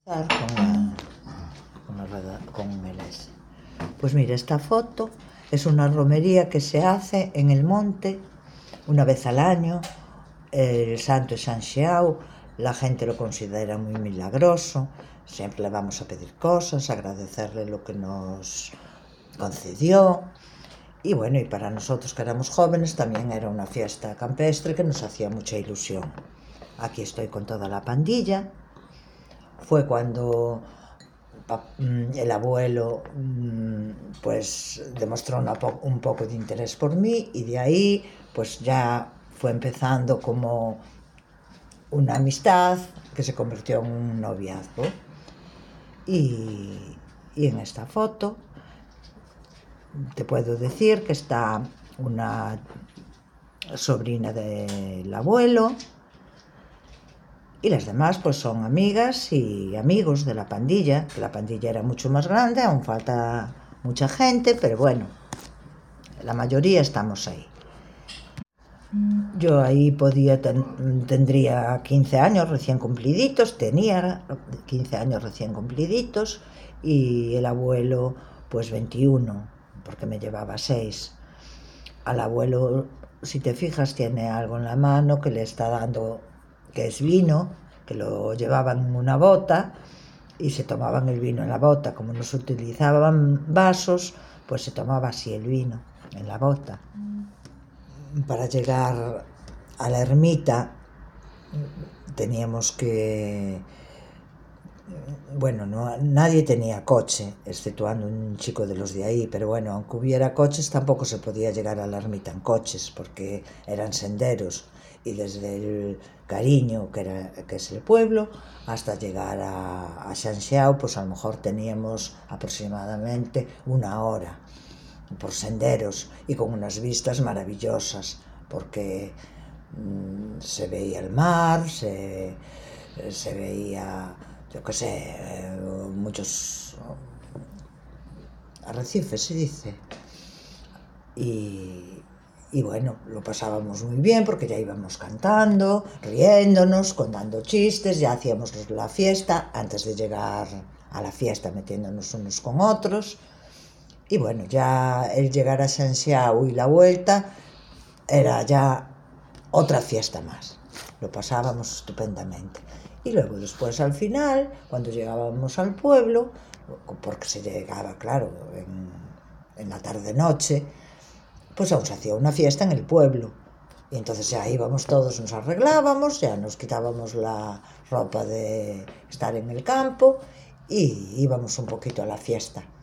Con el S. Pues mira, esta foto es una romería que se hace en el monte una vez al año. El santo es San Xiao, la gente lo considera muy milagroso, siempre le vamos a pedir cosas, agradecerle lo que nos concedió. Y bueno, y para nosotros que éramos jóvenes también era una fiesta campestre que nos hacía mucha ilusión. Aquí estoy con toda la pandilla. Fue cuando el abuelo pues demostró un poco de interés por mí, y de ahí pues ya fue empezando como una amistad que se convirtió en un noviazgo. Y en esta foto te puedo decir que está una sobrina del abuelo, y las demás pues son amigas y amigos de la pandilla, que la pandilla era mucho más grande, aún falta mucha gente, pero bueno, la mayoría estamos ahí. Yo ahí tendría 15 años recién cumpliditos, tenía 15 años recién cumpliditos, y el abuelo pues 21, porque me llevaba 6. Al abuelo, si te fijas, tiene algo en la mano que le está dando, que es vino, que lo llevaban en una bota y se tomaban el vino en la bota. Como no se utilizaban vasos, pues se tomaba así el vino, en la bota. Para llegar a la ermita teníamos que... Bueno, nadie tenía coche, exceptuando un chico de los de ahí, pero bueno, aunque hubiera coches, tampoco se podía llegar a la ermita en coches, porque eran senderos, y desde el Cariño, que es el pueblo, hasta llegar a San Xiao, pues a lo mejor teníamos aproximadamente 1 hora por senderos, y con unas vistas maravillosas, porque se veía el mar, se veía, yo qué sé, muchos arrecifes, se dice. Y bueno, lo pasábamos muy bien porque ya íbamos cantando, riéndonos, contando chistes, ya hacíamos la fiesta antes de llegar a la fiesta, metiéndonos unos con otros. Y bueno, ya el llegar a San Xiao y la vuelta era ya otra fiesta más. Lo pasábamos estupendamente. Y luego después, al final, cuando llegábamos al pueblo, porque se llegaba, claro, en la tarde-noche, pues aún se hacía una fiesta en el pueblo. Y entonces ya íbamos todos, nos arreglábamos, ya nos quitábamos la ropa de estar en el campo y íbamos un poquito a la fiesta.